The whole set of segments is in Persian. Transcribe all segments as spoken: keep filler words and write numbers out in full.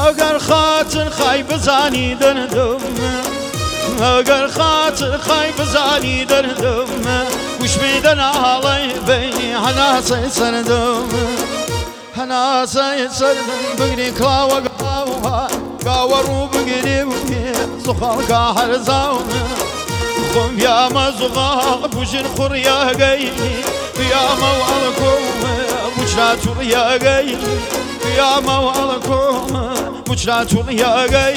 ئەگەر خاتر خای بزانی دەردم ئەگەر خاتر خای بزانی دەردم وشمی دەناڵی بینی هەناسەی سەردم هەناسەی سەردم بگری کڵاوە گاوە گاوە ڕوو بگری زوخەڵکە هەرزاوم خۆم یامە زوغاڵ بژر خوڕیاگەی یامە وەڵکۆم بچرا توڵیاگەی یامە وەڵکۆم بچرا توڵیاگەی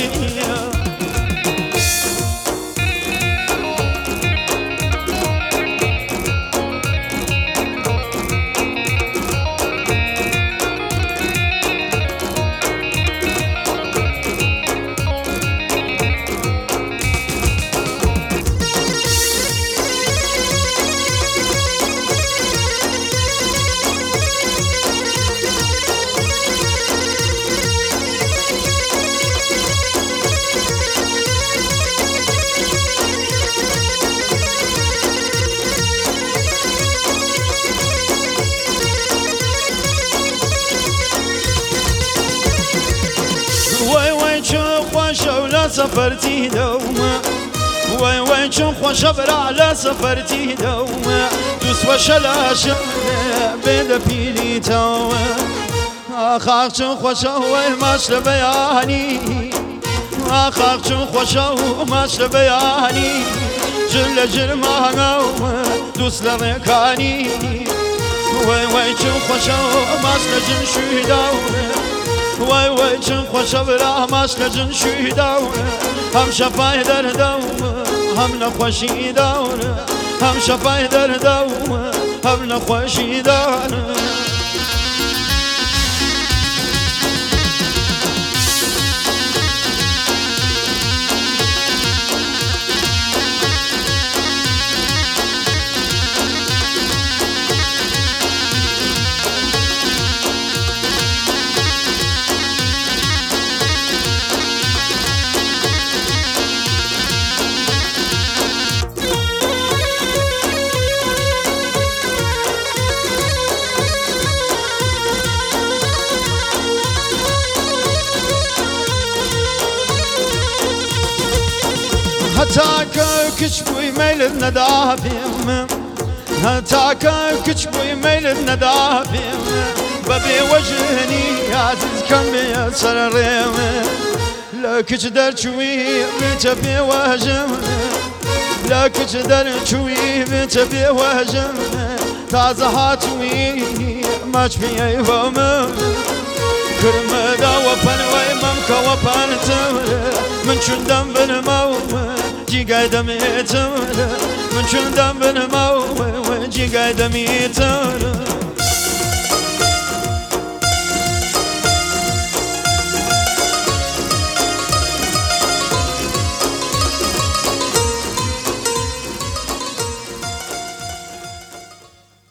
وای وای چون خوشە و لە سەفەرتی دەومە وای وای چون خوشە برا لە سەفەرتی دەومە دووسوەشە لاشم بێدە پیلیتەوە ئاخاق چون خوشە وای ماش لە بەیانی ئاخاق چون خوشە و ماش لە بەیانی جر لە جرمانەوە دووس لە ڕێکانی وای وای چون خوشە و ماش لە جنشوی داوە وای وای چون خوشە برا ماش لە جنشوی داوە هەم شەفای دەردەومە هەم لە خۆشی داوە هەم شەفای دەردەومە هەم لە خۆشی داوە هەتاکە کچ بووی مەیلت نەدابێم هەتاکە کچ بووی مەیلت نەدابێم بەبێ وەژنی عەزیزکەم بێ سەر ڕێم لە کچ دەرچووی بێتە بێوەژم لە کچ دەرچووی بێتە بێوەژم تازە هاتووی ماچ پێی بۆمم کرمەداوە پەنوەی مەمکەوە پانتم من چوندەم بنمەوە جیگای دەمێتم من چوندەم بنمەوە جیگای دەمیتم